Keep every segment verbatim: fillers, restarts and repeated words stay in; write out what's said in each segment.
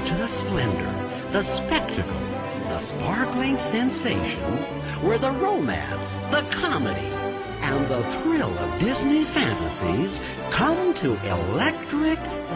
Welcome to the splendor, the spectacle, the sparkling sensation, where the romance, the comedy, and the thrill of Disney fantasies come to electric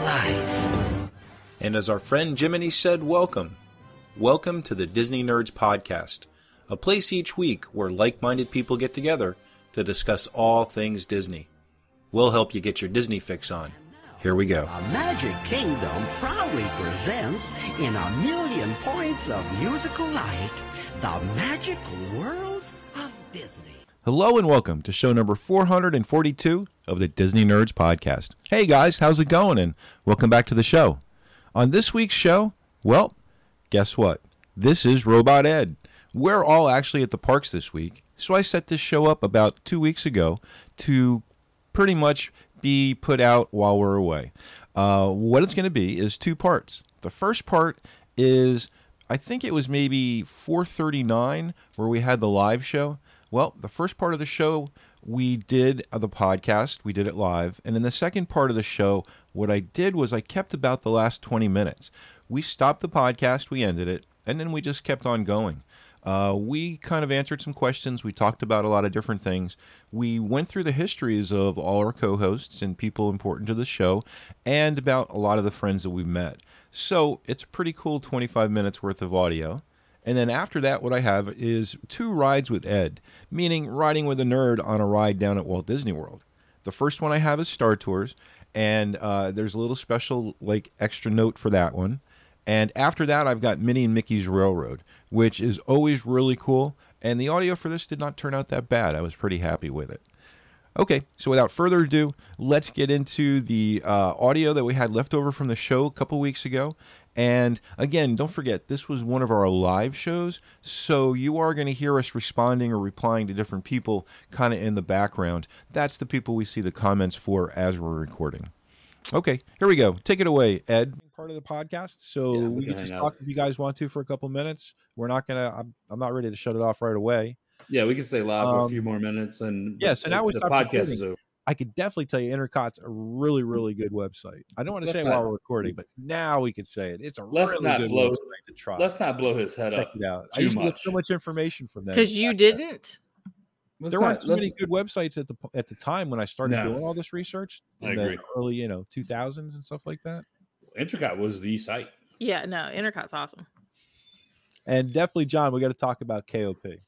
life. And as our friend Jiminy said, welcome. Welcome to the Disney Nerds Podcast, a place each week where like-minded people get together to discuss all things Disney. We'll help you get your Disney fix on. Here we go. A Magic Kingdom proudly presents, in a million points of musical light, the magical worlds of Disney. Hello and welcome to show number four hundred forty-two of the Disney Nerds Podcast. Hey guys, how's it going? And welcome back to the show. On this week's show, well, guess what? This is Robot Ed. We're all actually at the parks this week, so I set this show up about two weeks ago to pretty much be put out while we're away. Uh, what it's going to be is two parts. The first part is, I think it was maybe four thirty-nine where we had the live show. Well, the first part of the show, we did the podcast. We did it live. And in the second part of the show, what I did was I kept about the last twenty minutes. We stopped the podcast, we ended it, and then we just kept on going. Uh, we kind of answered some questions. We talked about a lot of different things. We went through the histories of all our co-hosts and people important to the show and about a lot of the friends that we've met. So it's a pretty cool twenty-five minutes worth of audio. And then after that, what I have is two rides with Ed, meaning riding with a nerd on a ride down at Walt Disney World. The first one I have is Star Tours, and uh, there's a little special like extra note for that one. And after that, I've got Minnie and Mickey's Railroad, which is always really cool. And the audio for this did not turn out that bad. I was pretty happy with it. Okay, so without further ado, let's get into the uh, audio that we had left over from the show a couple weeks ago. And again, don't forget, this was one of our live shows, so you are going to hear us responding or replying to different people kind of in the background. That's the people we see the comments for as we're recording. Okay, here we go. Take it away, Ed. Part of the podcast, so yeah, we can just talk if you guys want to for a couple minutes. We're not gonna. I'm, I'm not ready to shut it off right away. Yeah, we can stay live um, for a few more minutes, and yeah. So the, now we the podcast is over. I could definitely tell you, Intercot's a really, really good website. I don't want to let's say not, while we're recording, but now we can say it. It's a let's really not good blow, website to try. Let's not blow his head Check up. It out. Too I used much. to get so much information from them because you didn't. Let's there not, weren't too many good websites at the at the time when I started no, doing all this research in I the agree. early, you know, two thousands and stuff like that. Intercot was the site. Yeah, no, Intercot's awesome. And definitely, John, we got to talk about K O P.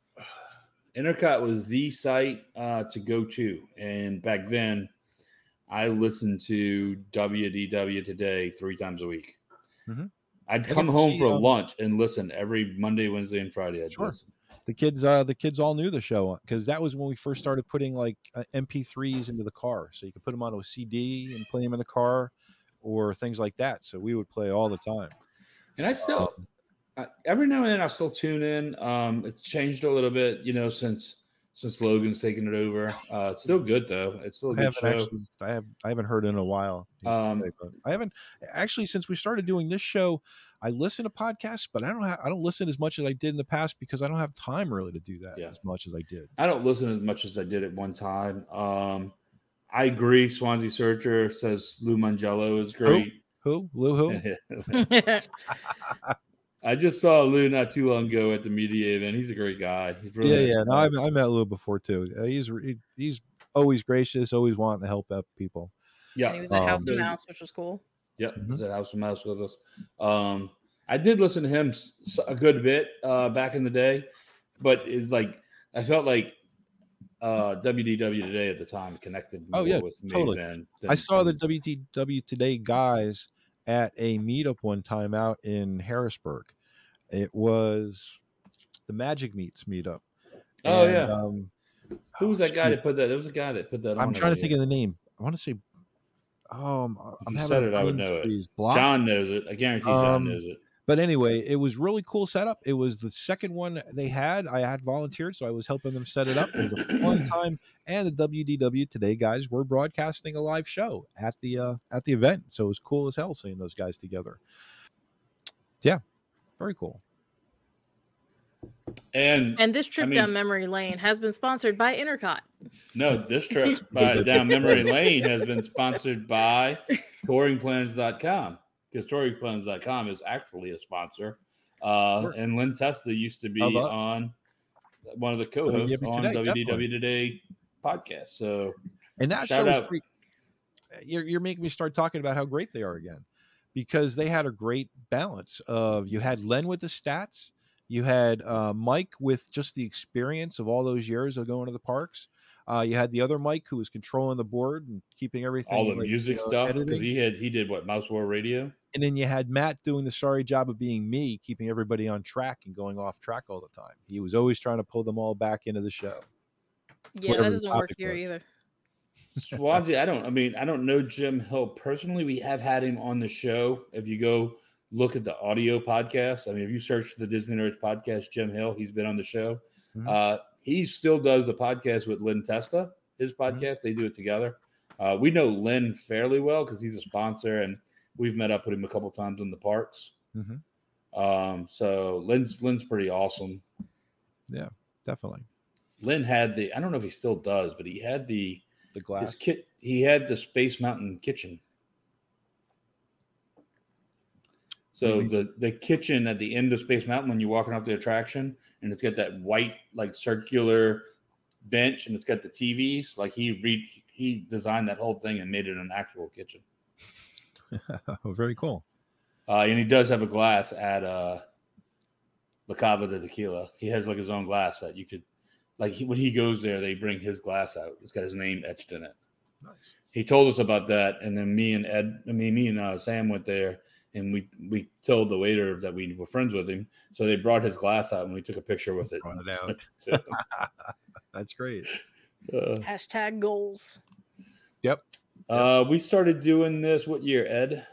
Intercot was the site uh, to go to, and back then, I listened to W D W Today three times a week. Mm-hmm. I'd come home see, for um, lunch and listen every Monday, Wednesday, and Friday. I'd sure. listen. The kids, uh, the kids all knew the show because that was when we first started putting like uh, M P threes into the car, so you could put them onto a C D and play them in the car, or things like that. So we would play all the time. And I still, um, uh, every now and then, I still tune in. Um, it's changed a little bit, you know, since since Logan's taken it over. Uh, it's still good though. It's still a good show. Actually, I have I haven't heard it in a while. Um, I haven't actually since we started doing this show. I listen to podcasts, but I don't have, I don't listen as much as I did in the past because I don't have time really to do that yeah. as much as I did. I don't listen as much as I did at one time. Um, I agree. Swansea Searcher says Lou Mangello is great. Who? Who? Lou who? I just saw Lou not too long ago at the media event. He's a great guy. He's really yeah, nice yeah. No, I, I met Lou before too. Uh, he's he, he's always gracious, always wanting to help out people. Yeah, and he was at um, House of Mouse, which was cool. Yep, mm-hmm. He was at House of Mouse with us. Um, I did listen to him a good bit uh, back in the day, but it's like I felt like uh, W D W Today at the time connected more oh, yeah, with me totally. than, than I saw the W D W Today guys at a meetup one time out in Harrisburg. It was the Magic Meets meetup. Oh and, yeah. Um, Who was that guy that put that? There was a guy that put that on. I'm trying to think of the name. I want to say um if you said it, I would know it. Block. John knows it. I guarantee John um, knows it. But anyway, it was really cool setup. It was the second one they had. I had volunteered, so I was helping them set it up. It was a fun time. And the W D W Today guys were broadcasting a live show at the uh, at the event. So it was cool as hell seeing those guys together. Yeah, very cool. And and this trip I mean, down memory lane has been sponsored by Intercot. No, this trip by down memory lane has been sponsored by touring plans dot com. because story clones dot com is actually a sponsor. Uh, Sure. and Lynn Testa used to be on one of the co-hosts on Today, W D W Today podcast. So, and that shout shows out. great. You're, you're making me start talking about how great they are again, because they had a great balance of, you had Len with the stats, you had uh, Mike with just the experience of all those years of going to the parks. Uh, you had the other Mike who was controlling the board and keeping everything, all the like, music you know, stuff, because editing. he had he did what, Mouse War Radio. And then you had Matt doing the sorry job of being me, keeping everybody on track and going off track all the time. He was always trying to pull them all back into the show. Yeah, Whatever that the doesn't work topic here was. either. Swansea, I don't. I mean, I don't know Jim Hill personally. We have had him on the show. If you go look at the audio podcast, I mean, if you search the Disney Nerds podcast, Jim Hill, he's been on the show. Mhm. Uh, he still does the podcast with Lynn Testa. His podcast, Mm-hmm. they do it together. Uh, we know Lynn fairly well because he's a sponsor, and we've met up with him a couple times in the parks. Mm-hmm. Um, so Lynn's Lynn's pretty awesome. Yeah, definitely. Lynn had the. I don't know if he still does, but he had the. The glass. His kit, he had the Space Mountain kitchen. So Mhm. the, the kitchen at the end of Space Mountain, when you're walking up the attraction, and it's got that white, like, circular bench, and it's got the T Vs. Like, he re, he designed that whole thing and made it an actual kitchen. Very cool. Uh, and he does have a glass at uh, La Cava de Tequila. He has like his own glass that you could, like, he, when he goes there, they bring his glass out. It's got his name etched in it. Nice. He told us about that, and then me and Ed, I mean, me and uh, Sam went there, and we we told the waiter that we were friends with him. So they brought his glass out, and we took a picture with it. Brought it out. So, That's great. uh, Hashtag goals. Yep. uh, we started doing this, what year, Ed?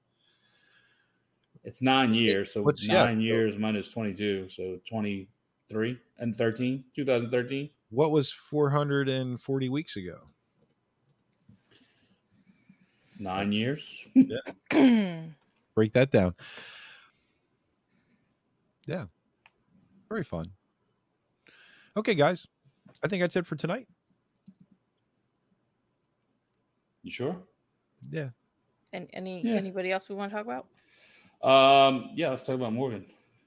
It's nine years, so What's- yeah, nine so- years minus twenty-two, so twenty-three and thirteen, twenty thirteen. What was four hundred forty weeks ago? Nine years. Break that down. Yeah. Very fun. Okay, guys. I think that's it for tonight. You sure? Yeah. And any Yeah. anybody else we want to talk about? Um, yeah, let's talk about Morgan.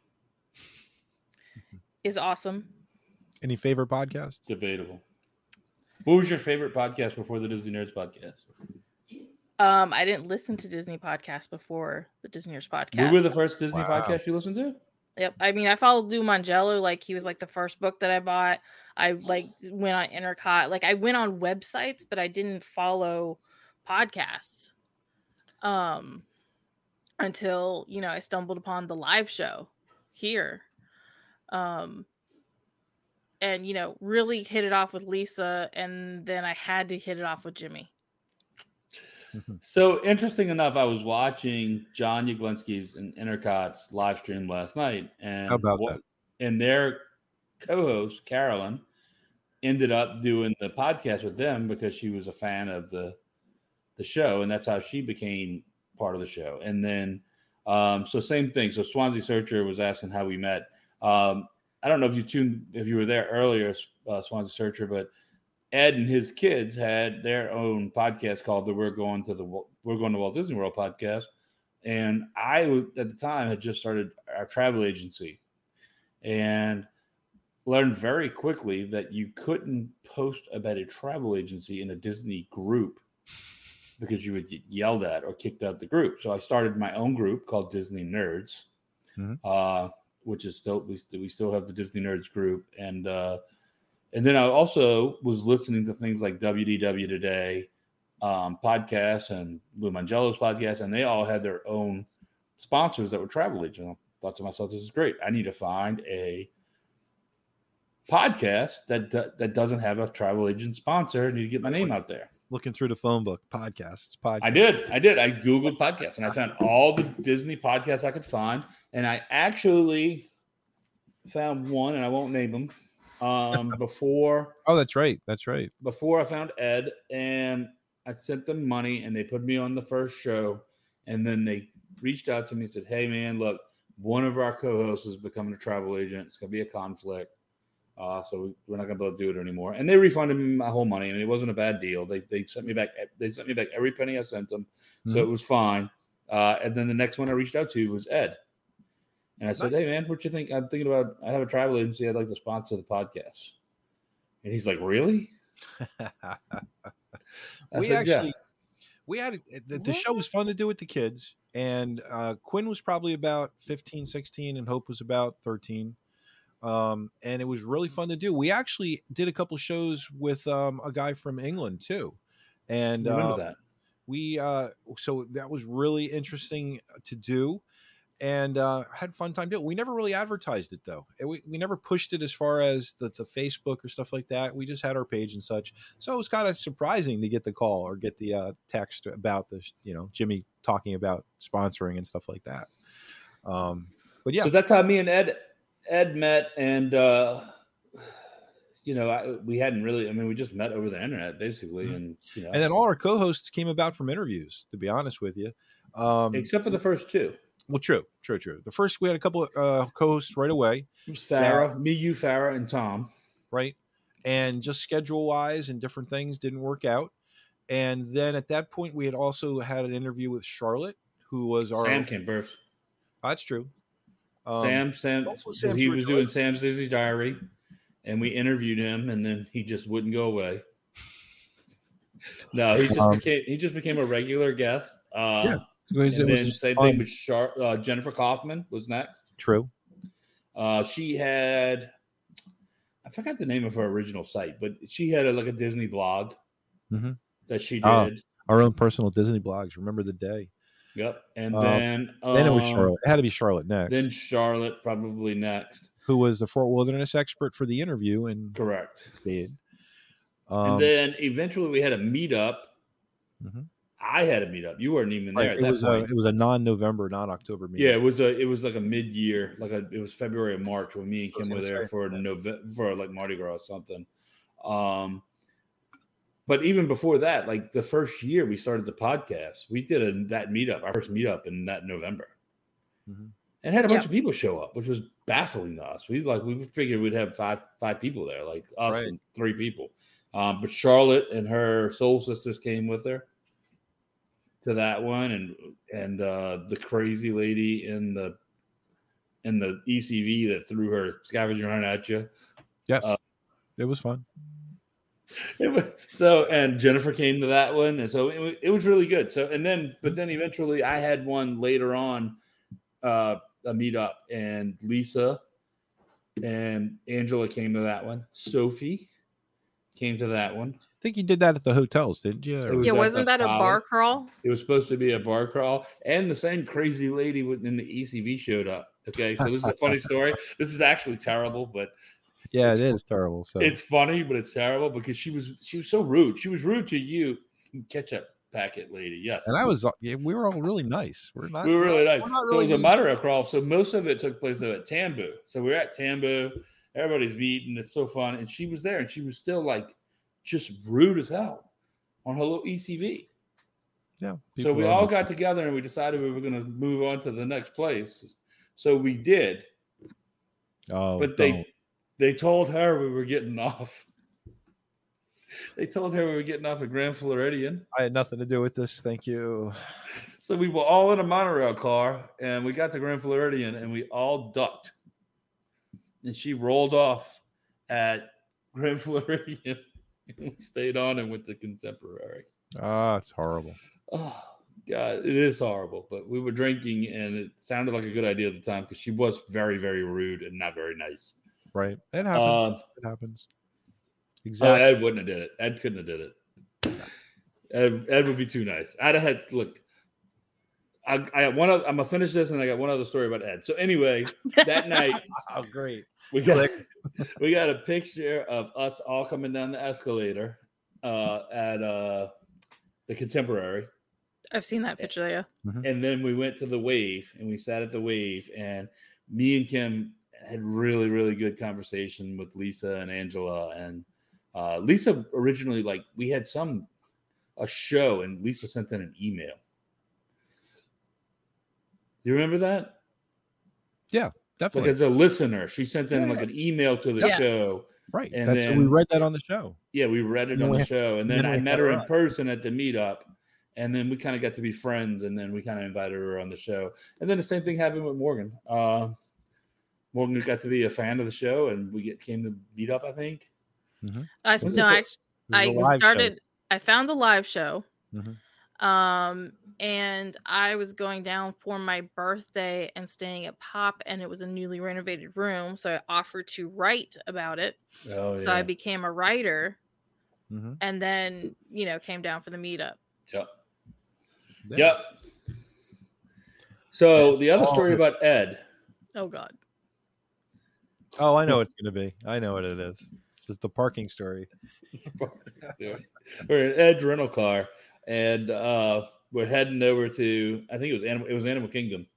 Is awesome. Any favorite podcasts? Debatable. What was your favorite podcast before the Disney Nerds podcast? Um, I didn't listen to Disney podcasts before the Disney Nerds podcast. We were the first Disney Wow. podcast you listened to? Yep. I mean, I followed Lou Mangello. Like, he was like the first book that I bought. I like went on Intercot. Like, I went on websites, but I didn't follow podcasts. Um, until, you know, I stumbled upon the live show here. Um, and, you know, really hit it off with Lisa. And then I had to hit it off with Jimmy. So, interesting enough, I was watching John Yaglinski's and Intercot's live stream last night. And How about what- that? And their co-host, Carolyn, ended up doing the podcast with them because she was a fan of the the show, and that's how she became part of the show. And then, um, so same thing. So Swansea Searcher was asking how we met. Um, I don't know if you tuned, if you were there earlier, uh, Swansea Searcher, but Ed and his kids had their own podcast called the "We're Going to the We're Going to Walt Disney World" podcast, and I at the time had just started our travel agency, and learned very quickly that you couldn't post about a travel agency in a Disney group because you would get yelled at or kicked out the group. So I started my own group called Disney Nerds, Mhm. uh, which is still we, st- we still have the Disney Nerds group, and uh, and then I also was listening to things like W D W Today um, podcasts and Lou Mangello's podcast, and they all had their own sponsors that were travel agents. I thought to myself, this is great. I need to find a podcast that that doesn't have a travel agent sponsor. I need to get my name out there. Looking through the phone book, podcasts, podcasts. I did. I did. I Googled podcasts and I found all the Disney podcasts I could find. And I actually found one, and I won't name them, um, before Oh, that's right. That's right. before I found Ed. And I sent them money, and they put me on the first show. And then they reached out to me and said, hey, man, look, one of our co-hosts is becoming a travel agent. It's going to be a conflict. Uh, so we're not going to be able to do it anymore. And they refunded me my whole money. I mean, it wasn't a bad deal. They they sent me back. They sent me back every penny I sent them. So Mhm. it was fine. Uh, and then the next one I reached out to was Ed. And I said, Nice. hey, man, what you think? I'm thinking about, I have a travel agency. I'd like to sponsor the podcast. And he's like, really? I we said, actually, yeah. we had the, the show was fun to do with the kids. And uh, Quinn was probably about fifteen, sixteen, and Hope was about thirteen. Um, and it was really fun to do. We actually did a couple shows with um, a guy from England too. And I remember um, that. we, uh, so that was really interesting to do. And uh, had fun time doing it. We never really advertised it though. It, we, we never pushed it as far as the, the Facebook or stuff like that. We just had our page and such. So it was kind of surprising to get the call or get the uh, text about the, you know, Jimmy talking about sponsoring and stuff like that. Um, but yeah, So that's how me and Ed Ed met, and uh, you know, I, we hadn't really. I mean, we just met over the internet basically, Mm-hmm. and you know, and then all our co-hosts came about from interviews. To be honest with you, um, except for the first two. well, true, true, true. The first we had a couple of uh, co-hosts right away. It was Farrah, me, you, Farrah, and Tom. Right. And just schedule wise and different things didn't work out. And then at that point, we had also had an interview with Charlotte, who was our. Sam came first. That's true. Um, Sam, Sam, what was so Sam's he was original- doing Sam's Disney Diary, and we interviewed him, and then he just wouldn't go away. No, he just Um, became he just became a regular guest. Uh, Yeah, it was, and it was then just same fun. thing with Char- uh, Jennifer Kaufman was next. True. Uh, she had, I forgot the name of her original site, but she had a, like a Disney blog Mhm. that she did. Oh. Our own personal Disney blogs. Remember the day. Yep. And Uh, then Then it was um, Charlotte. It had to be Charlotte next. Then Charlotte probably next. who was the Fort Wilderness expert for the interview and Correct. stayed. Um, and then eventually we had a meetup. Mhm. I had a meetup. You weren't even there right, at it that was a point. it was a non-November, non-October meeting. Yeah, it was a it was like a mid year, like a it was February or March when me and I was Kim were gonna there say, for yeah. November for like Mardi Gras or something. Um, but even before that, like the first year we started the podcast, we did a that meetup, our first meetup in that November, Mhm. and had a bunch Yeah. of people show up, which was baffling to us. We like we figured we'd have five five people there, like us Right. and three people. Um, but Charlotte and her soul sisters came with her to that one, and and uh, the crazy lady in the in the E C V that threw her scavenger hunt at you. Yes, Uh, it was fun. It was, so and Jennifer came to that one, and so it, wa- it was really good. So and then but then eventually I had one later on, uh, a meetup, and Lisa and Angela came to that one. Sophie came to that one. I think you did that at the hotels, didn't you? It was Yeah, at wasn't the that a Palace. bar crawl? It was supposed to be a bar crawl, and the same crazy lady in the E C V showed up. Okay, so this is a funny story. This is actually terrible, but yeah, it's it is terrible. So it's funny, but it's terrible because she was she was so rude. She was rude to you, ketchup packet lady. Yes, and I was, yeah, we were all really nice. We're not. we were really nice. we're not So really it was a mean. monorail crawl. So most of it took place though at Tambu. So we we're at Tambu. Everybody's meeting. It's so fun, and she was there, and she was still like just rude as hell on her little E C V. Yeah. So people we are all nice. got together and we decided we were going to move on to the next place. So we did, Oh, but they don't. they told her we were getting off. They told her we were getting off at Grand Floridian. I had nothing to do with this. Thank you. So we were all in a monorail car and we got to Grand Floridian and we all ducked. And she rolled off at Grand Floridian. We stayed on and went to Contemporary. Ah, it's horrible. Oh God, it is horrible. But we were drinking, and it sounded like a good idea at the time because she was very, very rude and not very nice. Right. It happens. Uh, it happens. oh, Exactly. Ed wouldn't have did it. Ed couldn't have did it. Ed, Ed would be too nice. I'd have had look. I, I got one. Of, I'm gonna finish this, and I got one other story about Ed. So anyway, that night Oh, great. we got we got a picture of us all coming down the escalator uh, at uh, the Contemporary. I've seen that picture, yeah. And then we went to the Wave and we sat at the Wave, and me and Kim had really, really good conversation with Lisa and Angela. And uh, Lisa originally, like, we had some a show, and Lisa sent in an email. Do you remember that? Yeah, Like, definitely. as a listener, she sent in Yeah. like an email to the Yeah. show. Right. and That's then- we read that on the show. Yeah, we read it And then on we the had- show, and and then then I we met had her her in on. person at the meetup, and then we kind of got to be friends, and then we kind of invited her on the show. And then the same thing happened with Morgan. Uh, Morgan got to be a fan of the show, and we get came to meet up, I think. Mm-hmm. I no, I, I started. Show. I found the live show, mm-hmm. um, and I was going down for my birthday and staying at Pop, and it was a newly renovated room, so I offered to write about it. Oh, so yeah. I became a writer, mm-hmm. and then you know came down for the meetup. Yep. Yeah. Yep. So the other story about Ed. Oh God. Oh, I know what it's going to be. I know what it is. It's just the parking story. We're in Ed's rental car, and uh, we're heading over to, I think it was Animal, it was Animal Kingdom.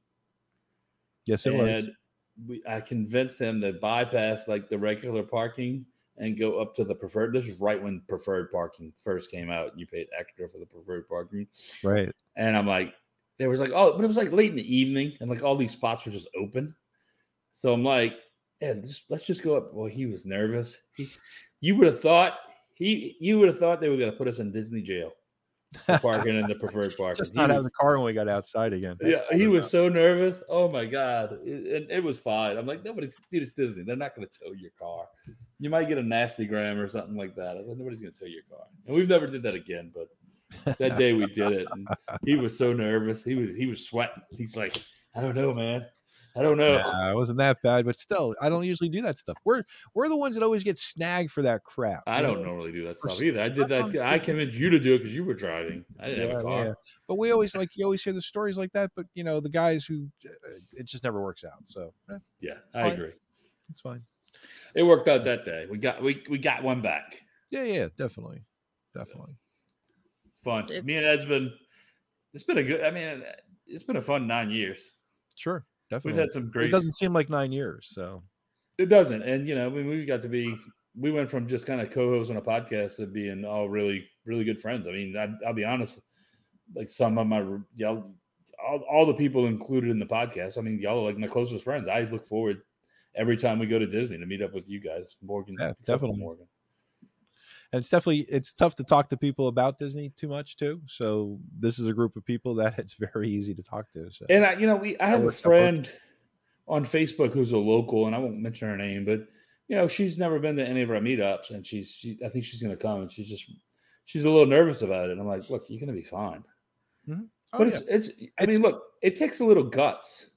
Yes, it and was. We, I convinced him to bypass like the regular parking and go up to the preferred. This is right when preferred parking first came out. You paid extra for the preferred parking. Right. And I'm like, there was like, oh, but it was like late in the evening, and like all these spots were just open. So I'm like, yeah, just, let's just go up. Well, he was nervous. He, you would have thought he, you would have thought they were going to put us in Disney jail for parking in the preferred parking. Just not he having was, the car when we got outside again. That's yeah, he was enough. So nervous. Oh my God, it, it, it was fine. I'm like, nobody's, dude, it's Disney. They're not going to tow your car. You might get a nasty gram or something like that. I was like, nobody's going to tow your car. And we've never did that again. But that day we did it, and he was so nervous. He was, he was sweating. He's like, I don't know, man. I don't know. Yeah, it wasn't that bad, but still, I don't usually do that stuff. We're we're the ones that always get snagged for that crap. I don't know? normally do that stuff either. I did that. I convinced you to do it because you were driving. I didn't yeah, have a car. Yeah. But we always like you always hear the stories like that. But you know the guys who it just never works out. So eh, yeah, I fine. agree. It's fine. It worked out that day. We got we we got one back. Yeah, yeah, definitely, definitely. Fun. It, Me and Ed's been. It's been a good. I mean, it's been a fun nine years. Sure. Definitely. We've had some great. It doesn't seem like nine years, so it doesn't. And you know, I mean, we got to be. We went from just kind of co-hosts on a podcast to being all really, really good friends. I mean, I, I'll be honest. Like some of my y'all, all, all the people included in the podcast. I mean, y'all are like my closest friends. I look forward every time we go to Disney to meet up with you guys, Morgan. Yeah, definitely, Morgan. And it's definitely it's tough to talk to people about Disney too much too. So this is a group of people that it's very easy to talk to. So. And I, you know, we I have a friend on Facebook who's a local, and I won't mention her name, but you know, she's never been to any of our meetups, and she's she I think she's going to come, and she's just she's a little nervous about it. And I'm like, look, you're going to be fine. Mm-hmm. Oh, but yeah. it's it's I it's, mean, look, it takes a little guts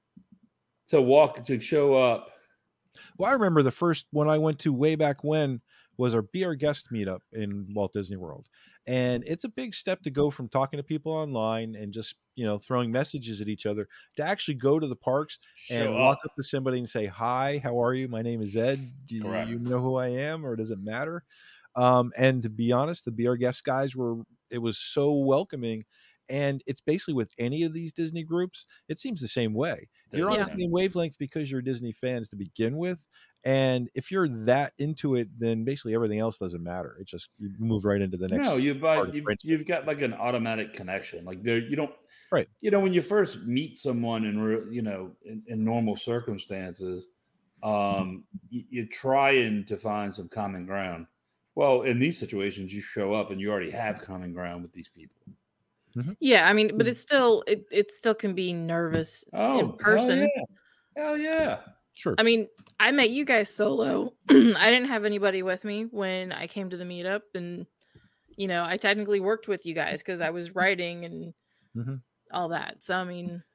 to walk to show up. Well, I remember the first one I went to way back when. Was our Be Our Guest meetup in Walt Disney World. And it's a big step to go from talking to people online and just, you know, throwing messages at each other to actually go to the parks Show and up. walk up to somebody and say, hi, how are you? My name is Ed. Do you, Correct. you know who I am, or does it matter? Um, and to be honest, the Be Our Guest guys were, it was so welcoming. And it's basically with any of these Disney groups, it seems the same way. You're on Yeah. the same wavelength because you're Disney fans to begin with. And if you're that into it, then basically everything else doesn't matter. It just you move right into the next. No, you've, part uh, of you've, friendship. you've got like an automatic connection. Like there, you don't, Right. You know, when you first meet someone in, re- you know, in, in normal circumstances, um, you, you're trying to find some common ground. Well, in these situations, you show up and you already have common ground with these people. Yeah, I mean, but it's still it it still can be nervous Oh, in person. Hell yeah. Hell yeah. Sure. I mean, I met you guys solo. I didn't have anybody with me when I came to the meetup, and you know, I technically worked with you guys because I was writing and mm-hmm. all that. So I mean,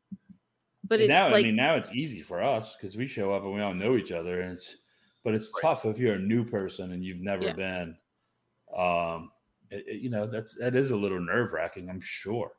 but And it, now, like, I mean, now it's easy for us because we show up and we all know each other, and it's, but it's Right. tough if you're a new person and you've never Yeah. been. Um, it, it- you know, that's that is a little nerve wracking, I'm sure.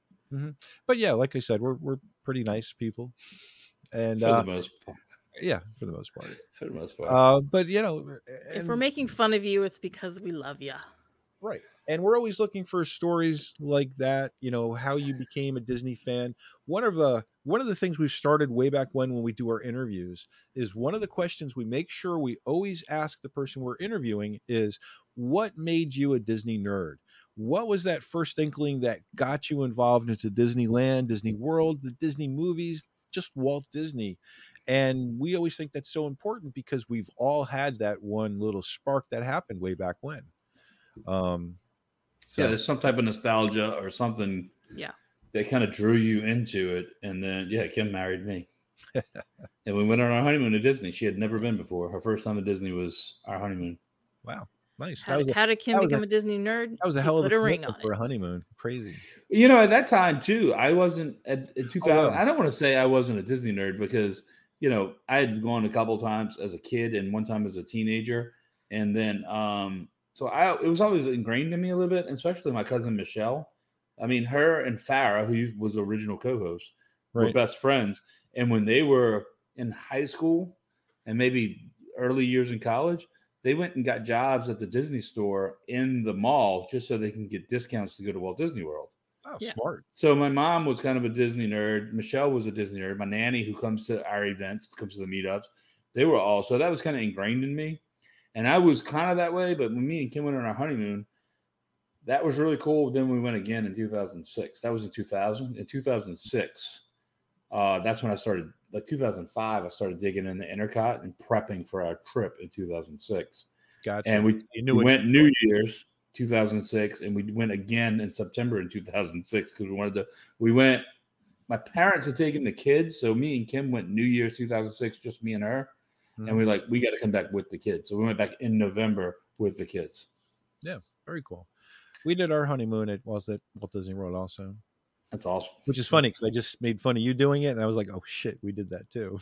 But yeah, like I said, we're we're pretty nice people, and For uh, the most part. yeah, for the most part. For the most part. Uh, but you know, if and- we're making fun of you, it's because we love you. Right. And we're always looking for stories like that, you know, how you became a Disney fan. One of the one of the things we've started way back when when we do our interviews is one of the questions we make sure we always ask the person we're interviewing is, what made you a Disney nerd? What was that first inkling that got you involved into Disneyland, Disney World, the Disney movies, just Walt Disney? And we always think that's so important because we've all had that one little spark that happened way back when. Um, So, yeah, there's some type of nostalgia or something. Yeah. That kind of drew you into it, and then yeah, Kim married me, and we went on our honeymoon to Disney. She had never been before. Her first time at Disney was our honeymoon. wow, nice. How, did, a, how did Kim become a, a Disney nerd? That was a he hell of put a, a ring on for it. a honeymoon. Crazy. You know, at that time too, I wasn't at in two thousand. Oh, wow. I don't want to say I wasn't a Disney nerd because you know I had gone a couple times as a kid and one time as a teenager, and then um, so I it was always ingrained in me a little bit, especially my cousin Michelle. I mean, her and Farrah, who was the original co-host, right. were best friends. And when they were in high school and maybe early years in college, they went and got jobs at the Disney store in the mall just so they can get discounts to go to Walt Disney World. Oh, yeah. Smart. So my mom was kind of a Disney nerd. Michelle was a Disney nerd. My nanny, who comes to our events, comes to the meetups, they were all. So that was kind of ingrained in me. And I was kind of that way. But when me and Kim went on our honeymoon, that was really cool. Then we went again in two thousand six. That was in two thousand. In two thousand six, uh, that's when I started, like two thousand five, I started digging in the Intercot and prepping for our trip in two thousand six. Gotcha. And we, we went New Year's two thousand six, and we went again in September in two thousand six because we wanted to. We went, my parents had taken the kids, so me and Kim went New Year's two thousand six, just me and her. Mm-hmm. And we like, we got to come back with the kids. So we went back in November with the kids. Yeah, very cool. We did our honeymoon at was at Walt Disney World also. That's awesome. Which is funny because I just made fun of you doing it, and I was like, "Oh shit, we did that too."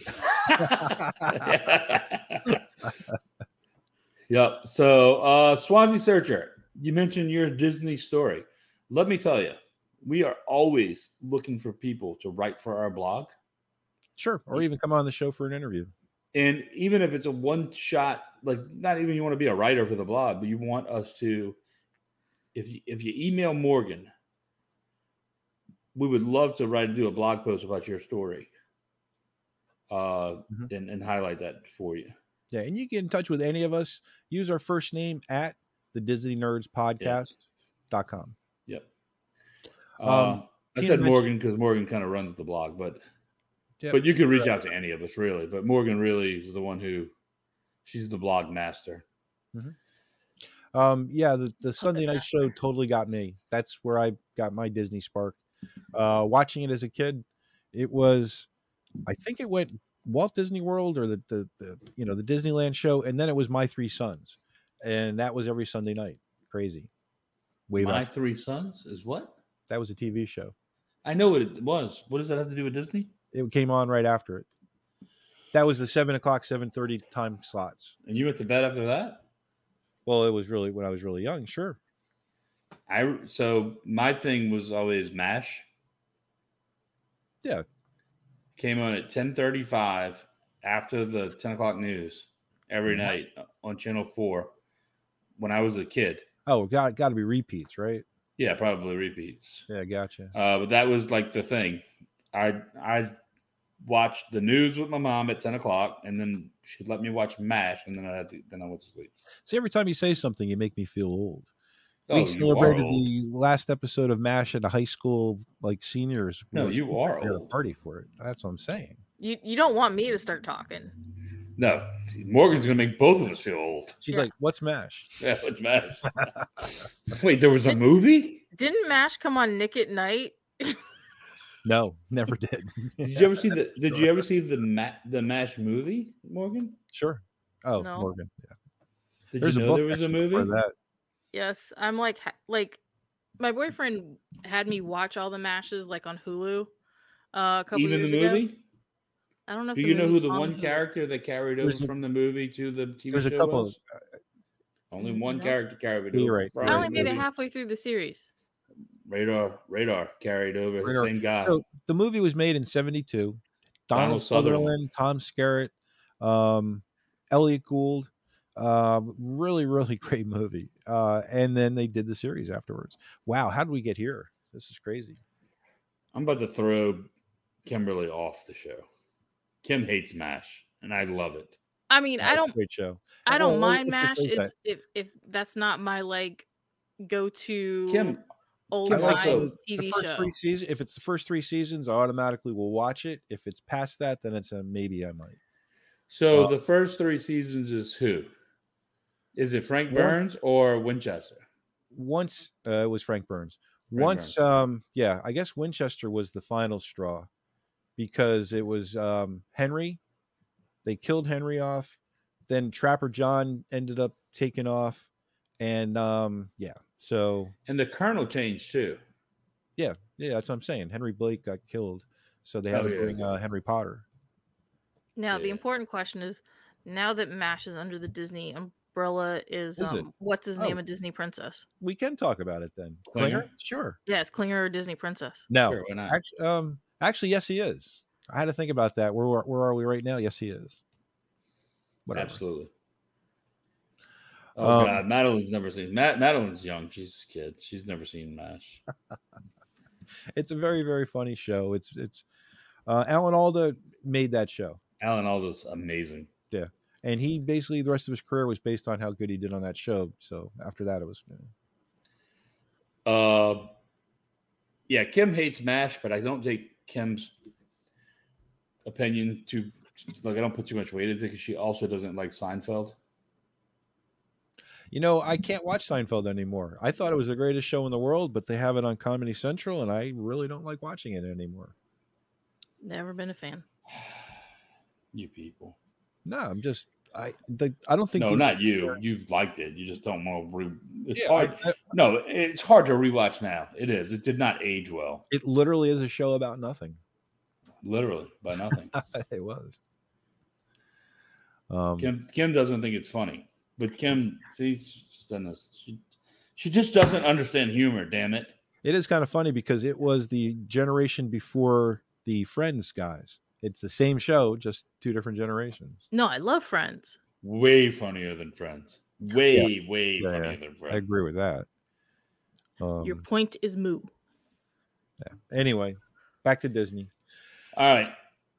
Yep. So, uh, Swansea Searcher, you mentioned your Disney story. Let me tell you, we are always looking for people to write for our blog. Sure, or even come on the show for an interview. And even if it's a one shot, like not even you want to be a writer for the blog, but you want us to. If you, if you email Morgan, we would love to write and do a blog post about your story uh, mm-hmm. and, and highlight that for you. Yeah, and you get in touch with any of us. Use our first name at the Disney Nerds Podcast dot com. Yep. Um, uh, I said Morgan because Morgan kind of runs the blog, but yep, but you can reach right. out to any of us, really. But Morgan really is the one who, she's the blog master. Mm-hmm. Um, yeah, the, the Sunday night show totally got me. That's where I got my Disney spark. Uh, watching it as a kid, it was, I think it went Walt Disney World or the, the, the, you know, the Disneyland show. And then it was My Three Sons. And that was every Sunday night. Crazy. Way My back. Three Sons is what? That was a T V show. I know what it was. What does that have to do with Disney? It came on right after it. That was the seven o'clock, seven thirty time slots. And you went to bed after that? Well, it was really when I was really young, sure. I so my thing was always MASH. Yeah. Came on at ten thirty-five after the ten o'clock news every night on Channel four when I was a kid. Oh, got got to be repeats, right? Yeah, probably repeats. Yeah, gotcha. Uh, but that was like the thing. I I watched the news with my mom at ten o'clock, and then she'd let me watch MASH, and then I had to then I went to sleep. See, every time you say something, you make me feel old. Oh, we celebrated the last episode of MASH at a high school, like seniors. No, you are old. A party for it. That's what I'm saying. You you don't want me to start talking. No, Morgan's gonna make both of us feel old. She's yeah. like, "What's MASH?" Yeah, what's MASH? Wait, there was a movie? Didn't MASH come on Nick at Night? No, never did. Did you ever see the? Did you ever see the Ma- the MASH movie, Morgan? Sure. Oh, no. Morgan. Yeah. Did There's you know there was a movie? For that. Yes, I'm like like my boyfriend had me watch all the MASHes like on Hulu. Uh, a couple Even years the movie. Ago. I don't know. If Do the you know who the on one Hulu. character that carried over a, from the movie to the T V there's show a couple. was? Of, uh, Only one no. character carried You're over. Right. From I only the made movie. it halfway through the series. Radar, Radar carried over Radar. the same guy. So the movie was made in seventy-two. Donald, Donald Sutherland, Tom Skerritt, um, Elliot Gould. Uh, really, really great movie. Uh, and then they did the series afterwards. Wow, how did we get here? This is crazy. I'm about to throw Kimberly off the show. Kim hates MASH, and I love it. I mean, I don't. Great show. I don't well, mind MASH. It's if if that's not my like go to Kim. old Kim time also, T V the first show. Three seasons, if it's the first three seasons, I automatically will watch it. If it's past that, then it's a maybe I might. So uh, the first three seasons is who? Is it Frank Burns or Winchester? once uh, it was Frank Burns. Frank Once, Burns. um, yeah, I guess Winchester was the final straw because it was um, Henry. They killed Henry off. Then Trapper John ended up taking off, and um, yeah, so And the Colonel changed too. yeah, yeah, that's what I'm saying. Henry Blake got killed, so they had Oh, to yeah, bring yeah. uh, Henry Potter. Now, the Yeah. important question is, now that MASH is under the Disney umbrella, is, Is it? um, what's his Oh. name, a Disney princess? We can talk about it then. Klinger? Klinger? Sure. Yes, Klinger or Disney princess. No, Sure, why not? actually, um, actually, yes, he is. I had to think about that. Where where are we right now? Yes, he is. Whatever. Absolutely. Oh Um, God, Madeline's never seen. Matt Madeline's young. She's a kid. She's never seen MASH. It's a very very funny show. It's it's uh, Alan Alda made that show. Alan Alda's amazing. Yeah, and he basically the rest of his career was based on how good he did on that show. So after that, it was. Uh, yeah, Kim hates MASH, but I don't take Kim's opinion too. Like, I don't put too much weight into it because she also doesn't like Seinfeld. You know, I can't watch Seinfeld anymore. I thought it was the greatest show in the world, but they have it on Comedy Central, and I really don't like watching it anymore. Never been a fan. You people. No, I'm just I. The, I don't think. No, the- not you. You've liked it. You just don't want to. Re- it's Yeah, hard. I- I- no, it's hard to rewatch now. It is. It did not age well. It literally is a show about nothing. Literally, by nothing. It was. Um, Kim Kim doesn't think it's funny, but Kim, see, she's just done this. She, she just doesn't understand humor. Damn it! it is kind of funny because it was the generation before the Friends guys. It's the same show, just two different generations. No, I love Friends. Way funnier than Friends. Way, way Yeah, funnier yeah. than Friends. I agree with that. Um, Your point is moo. yeah. Anyway, back to Disney. All right.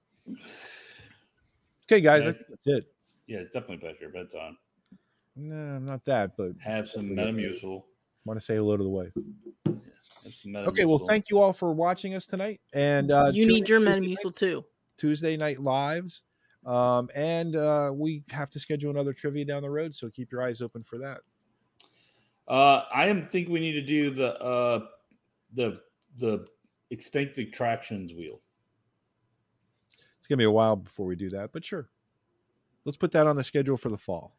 Okay, guys, Yeah. I think that's it. Yeah, it's definitely past your bedtime. No, not that, but Have some Definitely Metamucil. want to say hello to the wife. Have some Okay, well, Metamucil. thank you all for watching us tonight. And uh, you tune need in your Tuesday Metamucil nights- too. Tuesday night lives. Um, and uh, we have to schedule another trivia down the road, so keep your eyes open for that. Uh, I am think we need to do the uh, the the extinct attractions wheel. It's gonna be a while before we do that, but sure. Let's put that on the schedule for the fall.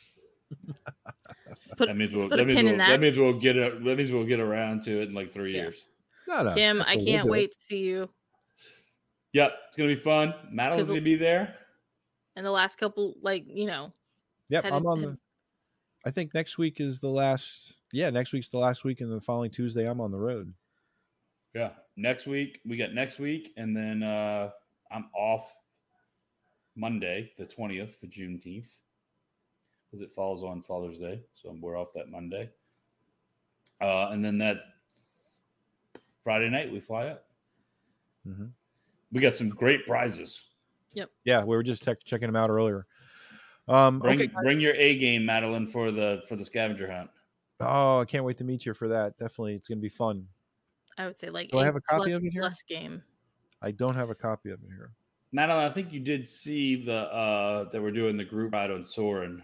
Let's put, That means let's we'll put that a means pin we'll, in that that. means we'll get it. That means we'll get around to it in like three Yeah. years. No, no. Kim, I we'll can't do it. wait to see you. Yep, it's gonna be fun. Madeline's 'Cause- gonna be there. And the last couple, like, you know, Yep, had I'm it- on had- the. I think next week is the last. Yeah, next week's the last week, and the following Tuesday I'm on the road. Yeah, next week we got next week, and then uh, I'm off Monday, the twentieth for Juneteenth, because it falls on Father's Day, so we're off that Monday. Uh, and then that Friday night we fly up. Mhm. We got some great prizes. Yeah, we were just tech checking them out earlier. Um, Bring okay. bring your A game, Madeline, for the for the scavenger hunt. Oh, I can't wait to meet you for that. Definitely, it's gonna be fun. I would say like Do I have a copy plus, of it here? plus game. I don't have a copy of it here. Madeline, I think you did see the uh, that we're doing the group ride on Soarin'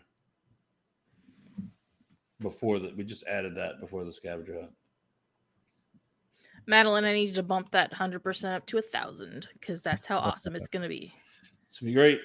before that. We just added that before the scavenger hunt. Madeline, I need you to bump that hundred percent up to a thousand because that's how awesome it's gonna be. It's gonna be great.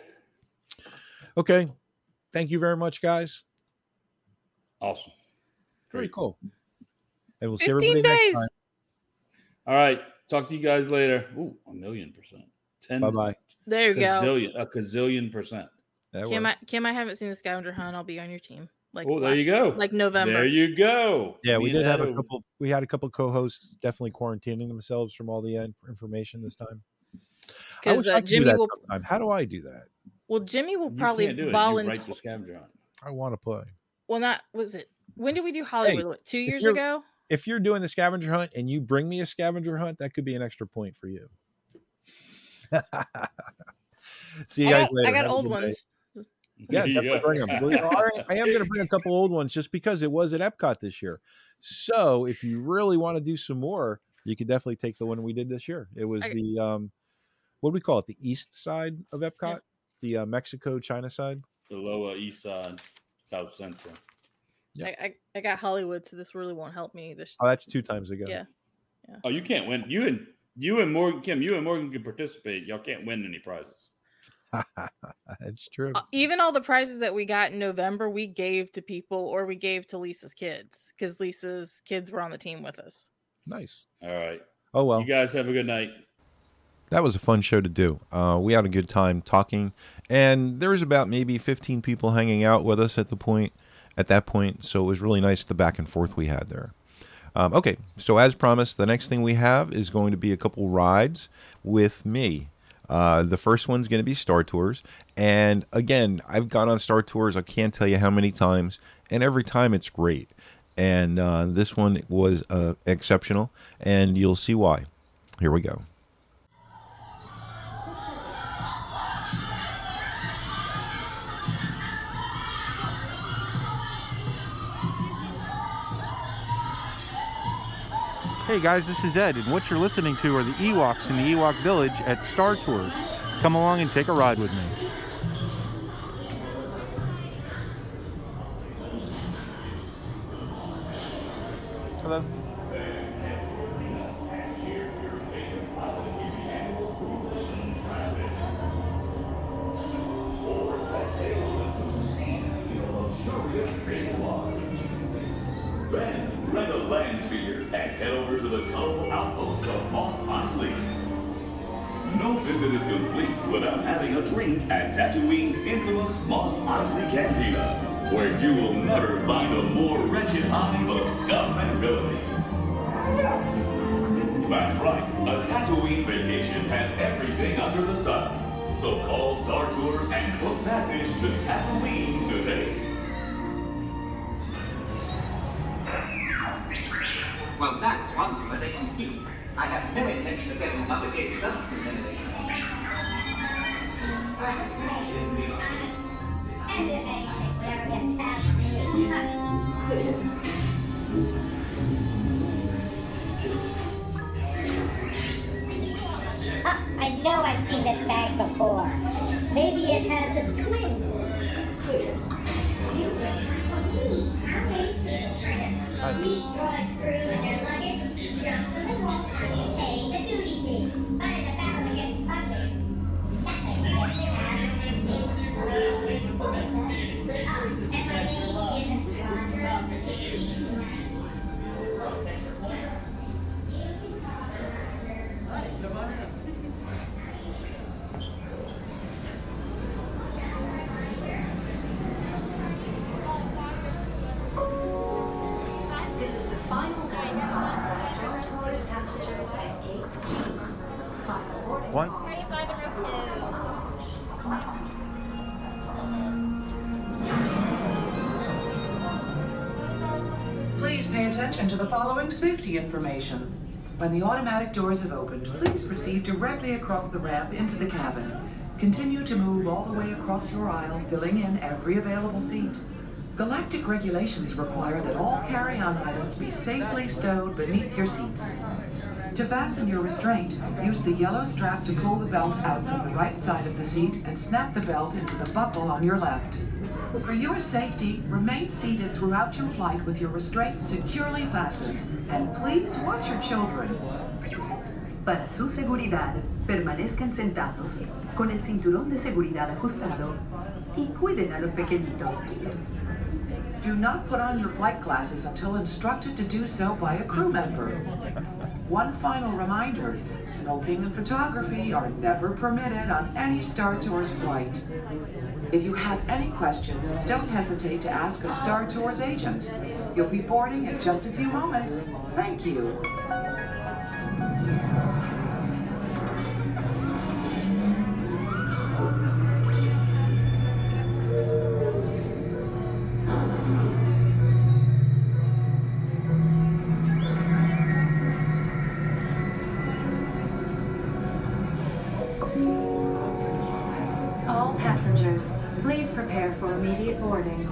Okay, thank you very much, guys. Awesome. Very Great. cool. And we'll see Fifteen everybody days. next time. All right. Talk to you guys later. Ooh, a million percent. Ten. Bye bye. There you go. Gazillion, a gazillion percent. Kim, I, Kim, I haven't seen the scavenger hunt. I'll be on your team. Like Oh, there last- you go. Like November. There you go. Yeah, Me we and did have a Edo- couple. We had a couple co-hosts definitely quarantining themselves from all the in- information this time. I Because wish I uh, could do Jimmy that will. sometime. How do I do that? Well, Jimmy will You probably can't do it. You volunteer. write the scavenger hunt. I want to play. Well, not was it? When did we do Hollywood? What, Two years you're- ago. If you're doing the scavenger hunt and you bring me a scavenger hunt, that could be an extra point for you. See you I guys got, later. I got Have a old good day. ones. Yeah, There you definitely go. bring them. Believe it or not, I am going to bring a couple old ones just because it was at Epcot this year. So if you really want to do some more, you could definitely take the one we did this year. It was I- the um, what do we call it? The east side of Epcot, Yeah. the uh, Mexico China side. The lower east side, south central. Yep. I, I I got Hollywood, so this really won't help me. This Oh, that's two times ago. yeah. yeah. Oh, you can't win. You and you and Morgan, Kim, you and Morgan can participate. Y'all can't win any prizes. That's true. Uh, even all the prizes that we got in November, we gave to people, or we gave to Lisa's kids, because Lisa's kids were on the team with us. Nice. All right. Oh well. You guys have a good night. That was a fun show to do. Uh, we had a good time talking, and there was about maybe fifteen people hanging out with us at the point, at that point. So it was really nice the back and forth we had there. Um, okay, so as promised, the next thing we have is going to be a couple rides with me. Uh, the first one's going to be Star Tours, and again, I've gone on Star Tours. I can't tell you how many times, and every time it's great. And uh, this one was uh, exceptional, and you'll see why. Here we go. Hey guys, this is Ed, and what you're listening to are the Ewoks in the Ewok Village at Star Tours. Come along and take a ride with me. Hello. Then rent a land speeder and head over to the colorful outpost of Mos Eisley. No visit is complete without having a drink at Tatooine's infamous Mos Eisley Cantina, where you will never find a more wretched hive of scum and villainy. That's right, a Tatooine vacation has everything under the suns. So call Star Tours and book passage to Tatooine today. Well, that's one thing that they can keep. I have no intention of getting another case of dust contamination. Ah, I know I've seen this bag before. Maybe it has a twin. This is the final boarding call for Star Tours passengers at eight C. Final boarding One. call. thirty-five and row two. Please pay attention to the following safety information. When the automatic doors have opened, please proceed directly across the ramp into the cabin. Continue to move all the way across your aisle, filling in every available seat. Galactic regulations require that all carry-on items be safely stowed beneath your seats. To fasten your restraint, use the yellow strap to pull the belt out from the right side of the seat and snap the belt into the buckle on your left. For your safety, remain seated throughout your flight with your restraints securely fastened, and please watch your children. Para su seguridad, permanezcan sentados, con el cinturón de seguridad ajustado, y cuiden a los pequeñitos. Do not put on your flight glasses until instructed to do so by a crew member. One final reminder, smoking and photography are never permitted on any Star Tours flight. If you have any questions, don't hesitate to ask a Star Tours agent. You'll be boarding in just a few moments. Thank you. All passengers, please prepare for immediate boarding.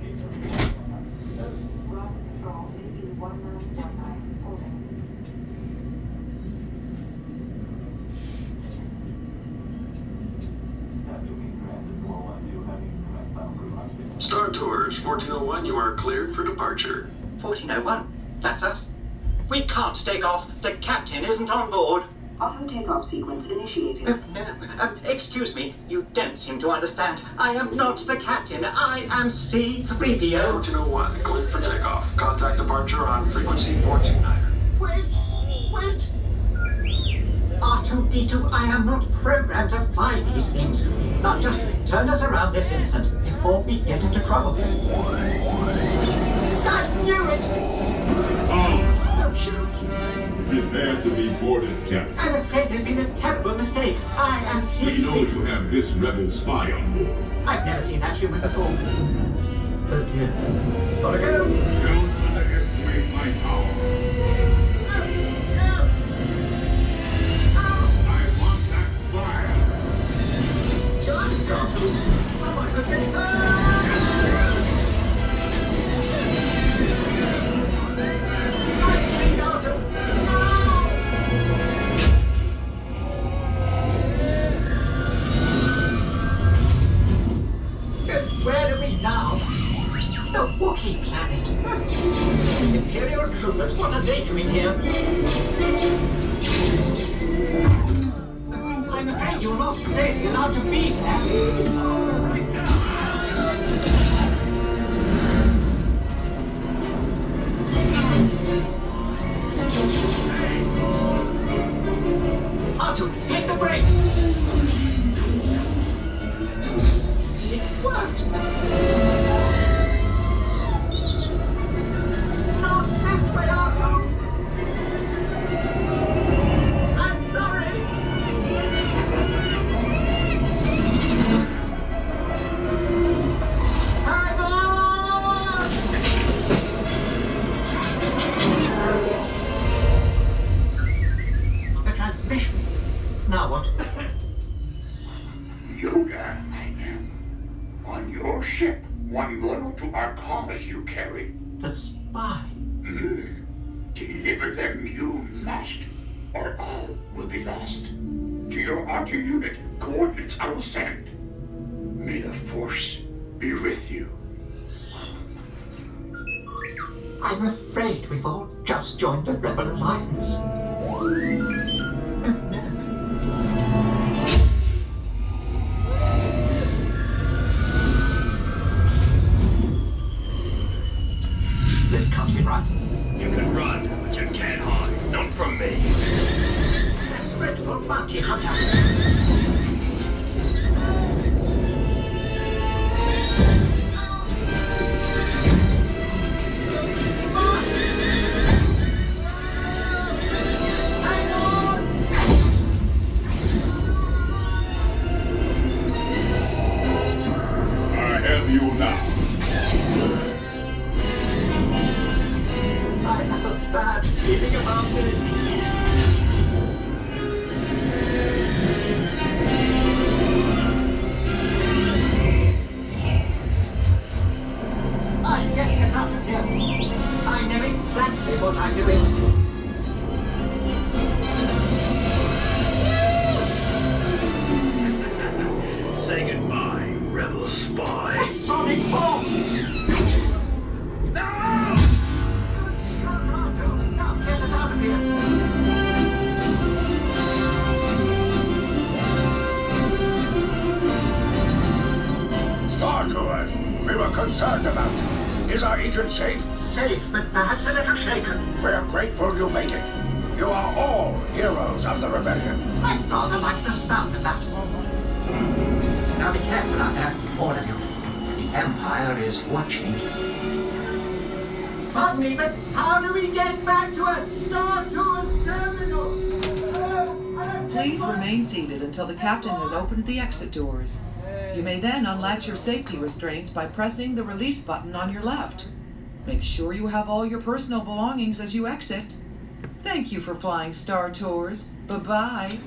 Star Tours, fourteen oh one, you are cleared for departure. fourteen oh one? That's us. We can't take off. The captain isn't on board. Auto takeoff sequence initiated. Uh, no, uh, excuse me. You don't seem to understand. I am not the captain. I am C three P O. fourteen oh one, cleared for takeoff. Contact departure on frequency four two nine. Wait, wait. R two D two, I am not programmed to fly these things. Now just turn us around this instant before we get into trouble. I knew it! Oh, Don't shoot. prepare to be boarded, Captain. I'm afraid there's been a terrible mistake. I am C three P O. We know you have this rebel spy on board. I've never seen that human before. Oh dear. Gotta go. Don't underestimate my power. Someone could get hurt! I see Otto! No! Where are we now? The Wookiee planet. Imperial troopers, what are they doing here? I'm afraid you're not really allowed to be there. Otto, hit the brakes! It worked! Not this way, Otto! I'm sorry! Now what? Yoda, on your ship, one loyal to our cause you carry. The spy? Mm. Deliver them you must, or all will be lost. To your R two unit, coordinates I will send. May the Force be with you. I'm afraid we've all just joined the Rebel Alliance. This can't be right. You can run, but you can't hide. Not from me. Dreadful bounty hunter. What I'm doing. Say goodbye, rebel spy. A sonic bomb! No! Good Scott Otto! Now get us out of here! Star Tours, we were concerned about you. Is our agent safe? Safe, but perhaps a little shaken. We're grateful you made it. You are all heroes of the rebellion. I rather like the sound of that. Now be careful out there, all of you. The Empire is watching. Pardon me, but how do we get back to a Star Tours terminal? Please remain seated until the captain has opened the exit doors. You may then unlatch your safety restraints by pressing the release button on your left. Make sure you have all your personal belongings as you exit. Thank you for flying Star Tours. Bye-bye.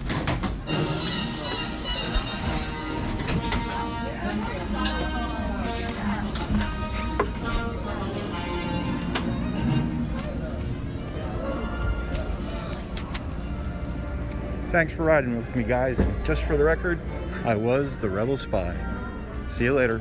Thanks for riding with me, guys. Just for the record, I was the Rebel Spy. See you later.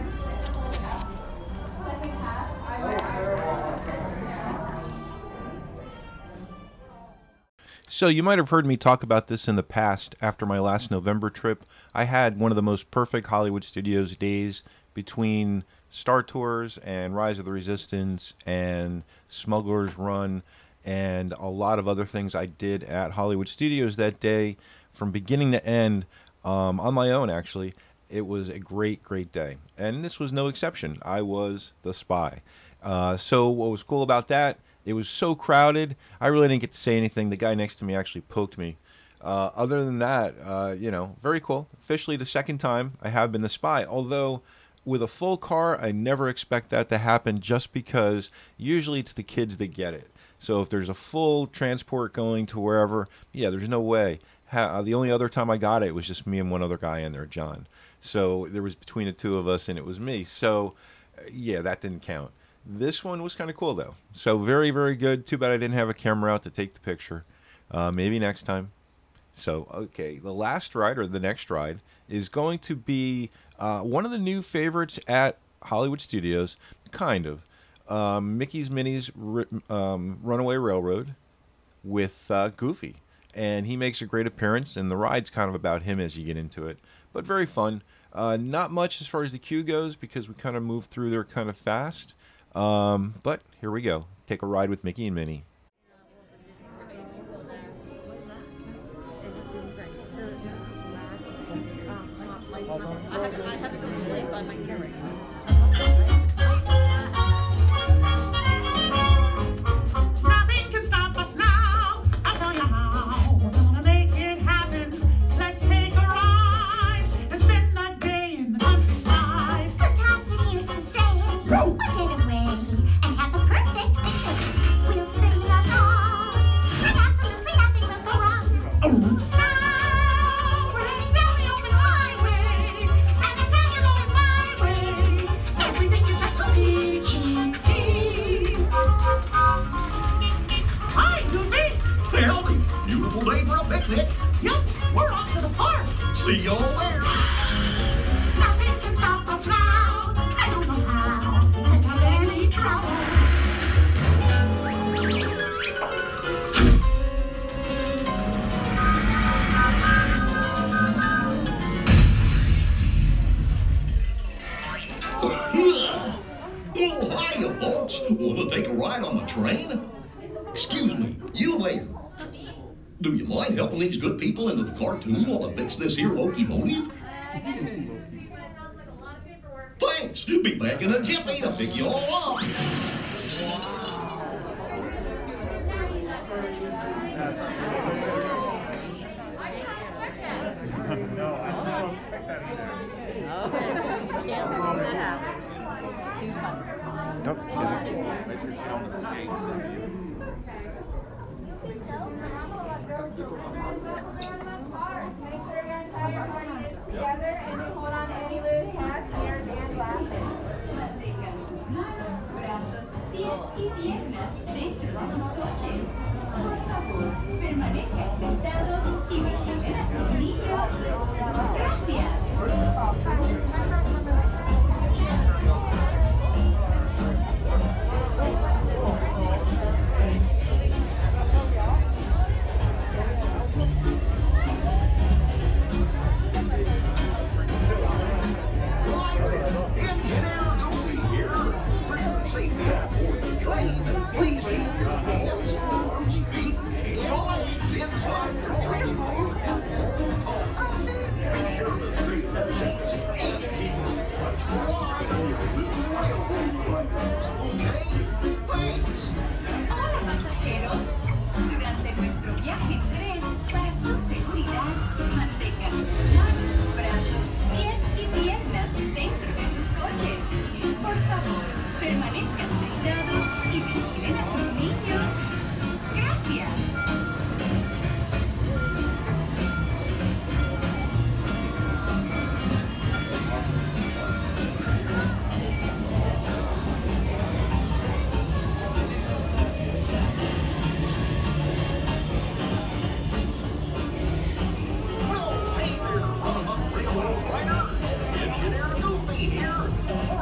So you might have heard me talk about this in the past. After my last November trip, I had one of the most perfect Hollywood Studios days between Star Tours and Rise of the Resistance and Smuggler's Run and a lot of other things I did at Hollywood Studios that day from beginning to end um, on my own, actually. It was a great, great day. And this was no exception. I was the spy. Uh, so what was cool about that, it was so crowded, I really didn't get to say anything. The guy next to me actually poked me. Uh, other than that, uh, you know, very cool. Officially the second time I have been the spy. Although with a full car, I never expect that to happen just because usually it's the kids that get it. So if there's a full transport going to wherever, yeah, there's no way. Ha- the only other time I got it was just me and one other guy in there, John. So there was between the two of us and it was me. So yeah, that didn't count. This one was kind of cool, though. So very, very good. Too bad I didn't have a camera out to take the picture. Uh, maybe next time. So, okay, the last ride, or the next ride, is going to be uh, one of the new favorites at Hollywood Studios, kind of. Um, Mickey's Minnie's um, Runaway Railroad with uh, Goofy. And he makes a great appearance, and the ride's kind of about him as you get into it. But very fun. Uh, not much as far as the queue goes, because we kind of move through there kind of fast. Um, but here we go. Take a ride with Mickey and Minnie. I have it, I have it displayed by my camera. Nothing can stop us now. I'll tell you how. We're gonna make it happen. Let's take a ride and spend the day in the countryside. Good times are here to stay. We'll get away and have the perfect day. We'll sing a song and absolutely nothing will go wrong. Oh. Day for a picnic. Yup, we're off to the park. See y'all there. Nothing can stop us now. I don't know how. Could have any trouble. Oh, hiya, folks. Want to take a ride on the train? Excuse me, you there. Do you mind helping these good people into the cartoon while I fix this here locomotive? Thanks. Be back in a jiffy to pick you all up. Nope, she didn't. Make sure she don't escape. Make sure your entire body is together and you hold on to any loose hats, ears, and glasses. Mantengan sus manos, brazos, pies y piernas dentro de sus coches. Por favor, permanezcan sentados y vigilen a sus niños. Gracias. Please keep your hands, arms, feet, and your legs inside the train car at all times. Be sure to straighten your seats and keep them clutch for ride on your new railroad rides. Okay? Thanks. Hola, pasajeros. Durante nuestro viaje en tren, para su seguridad, mantengan sus manos, brazos, pies y piernas dentro de sus coches. Por favor, permanezcan sentados y vigilen a sus niños. Gracias.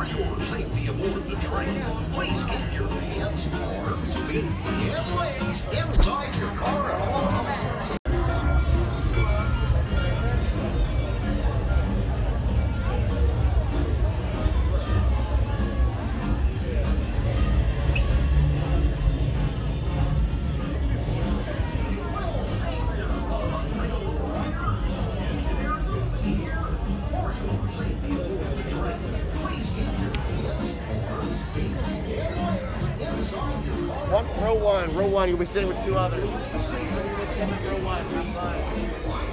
For your safety aboard the train, please keep your hands, arms, feet, and legs inside your car at all times. One, row one, row one, you'll be sitting with two others. Row one, row five.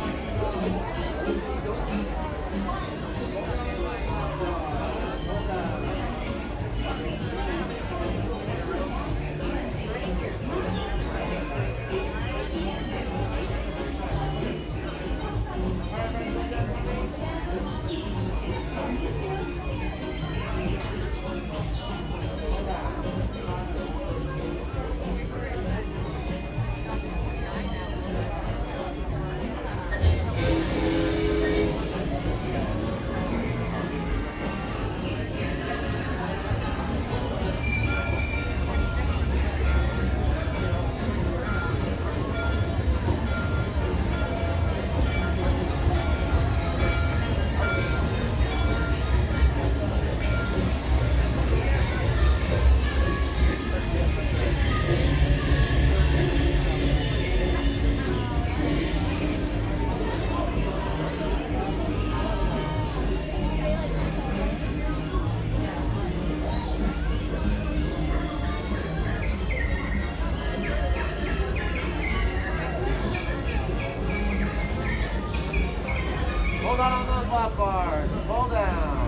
Hold on on those lap bars. Hold down.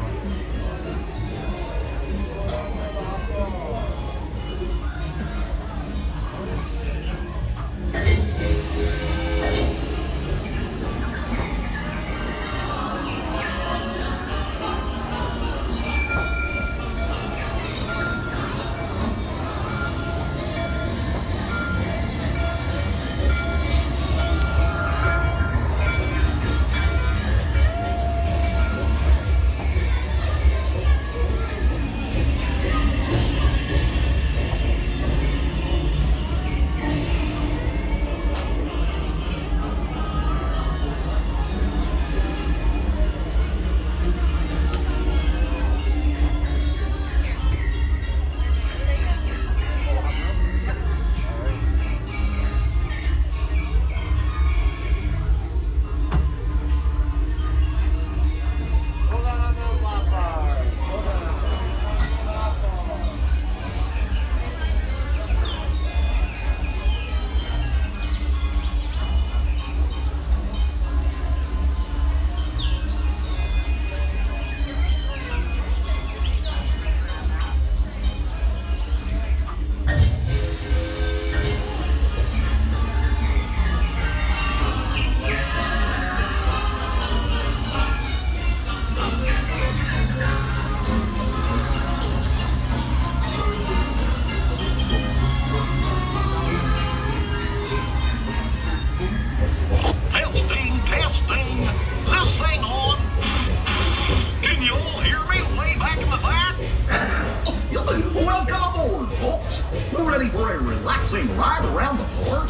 Testing, testing. Is this thing on? Can you all hear me way back in the back? Welcome aboard, folks. We're ready for a relaxing ride around the park.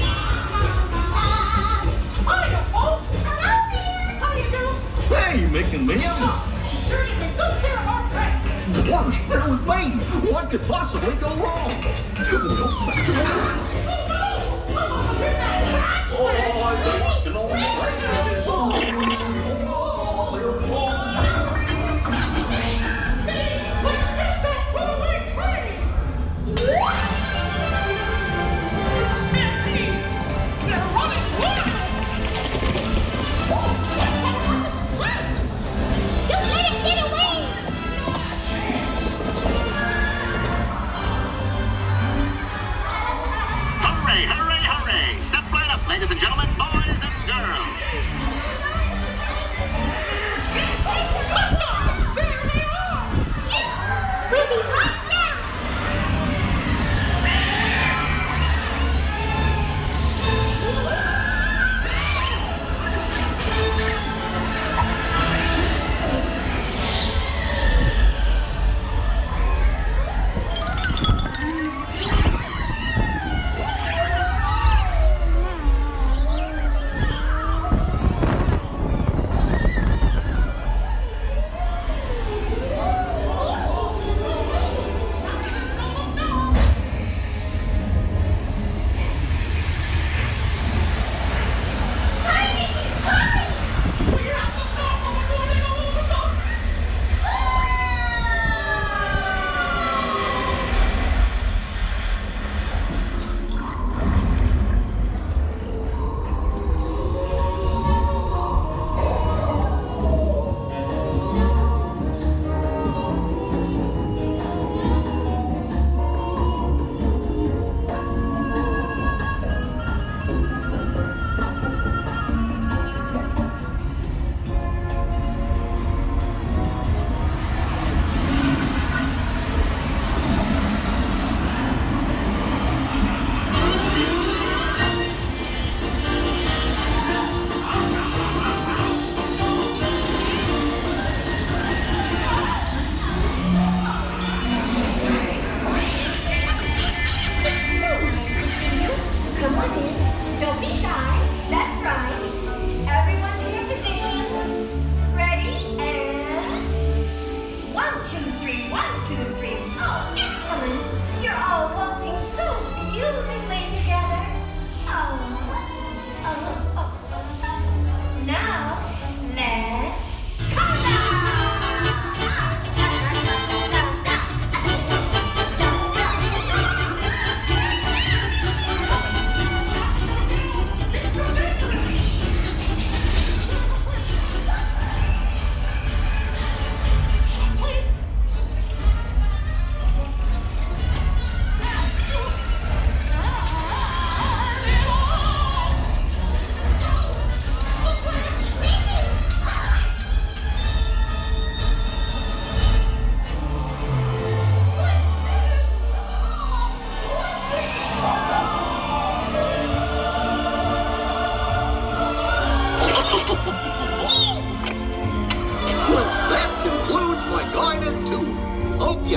Hiya, folks. Hello there. How you doing? Hey, Mick and Mim. Sure you can go care of our friend. What's there with me? What could possibly go wrong? Oh, I'm walking on the Hurry, hurry, hurry! Step right up, ladies and gentlemen, boys and girls.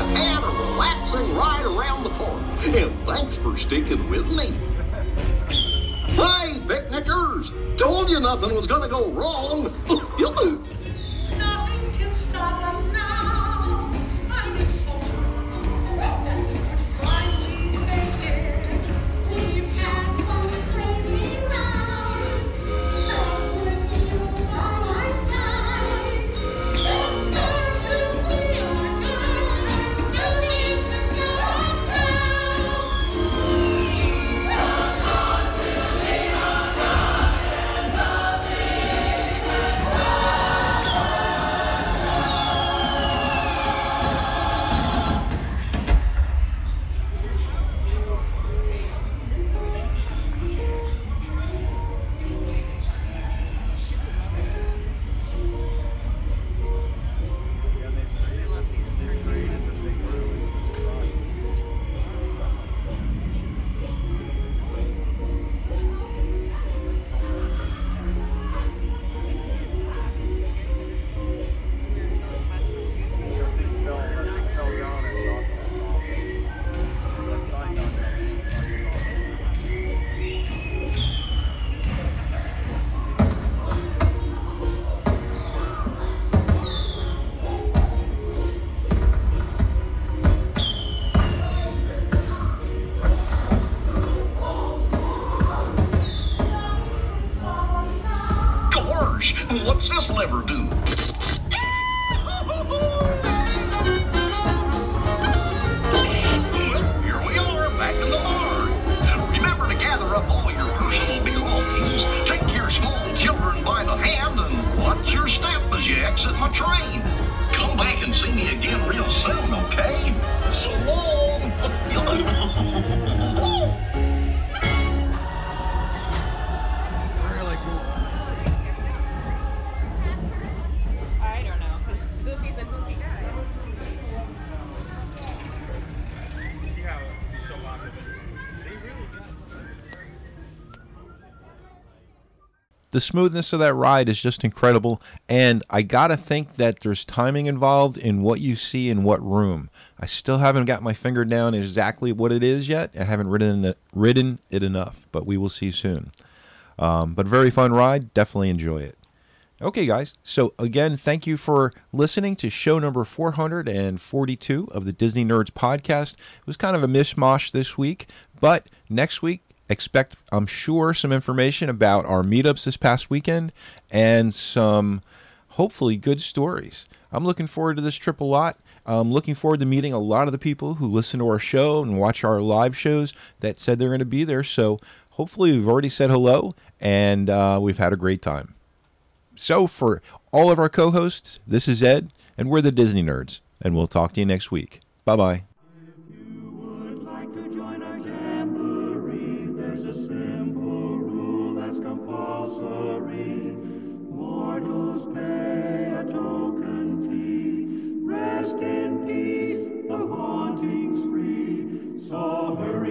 had a relaxing ride around the park, and thanks for sticking with me. Hey, picnickers! Told you nothing was gonna go wrong. Nothing can stop us now. I am so that we would finally make it. We've had one crazy ride. Now with you by my side, the stars will be our guide, and nothing can stop us now. The stars will be our guide, and nothing can stop us. Gosh, what's this lever do? Well, here we are, back in the barn. Remember to gather up all your personal belongings, take your small children by the hand, and watch your step as you exit my train. Come back and see me again real soon, okay? So long. I don't know, because Goofy's a goofy guy. See how so popular they really got. The smoothness of that ride is just incredible, and I gotta think that there's timing involved in what you see in what room. I still haven't got my finger down exactly what it is yet. I haven't ridden it, ridden it enough, but we will see soon. Um, but very fun ride. Definitely enjoy it. Okay, guys. So again, thank you for listening to show number four hundred forty-two of the Disney Nerds podcast. It was kind of a mishmash this week, but next week, expect, I'm sure, some information about our meetups this past weekend and some hopefully good stories. I'm looking forward to this trip a lot. I'm looking forward to meeting a lot of the people who listen to our show and watch our live shows that said they're going to be there. So hopefully we've already said hello and uh, we've had a great time. So for all of our co-hosts, this is Ed, and we're the Disney Nerds, and we'll talk to you next week. Bye-bye. There's a simple rule that's compulsory. Mortals pay a token fee. Rest in peace, the haunting's free. So hurry.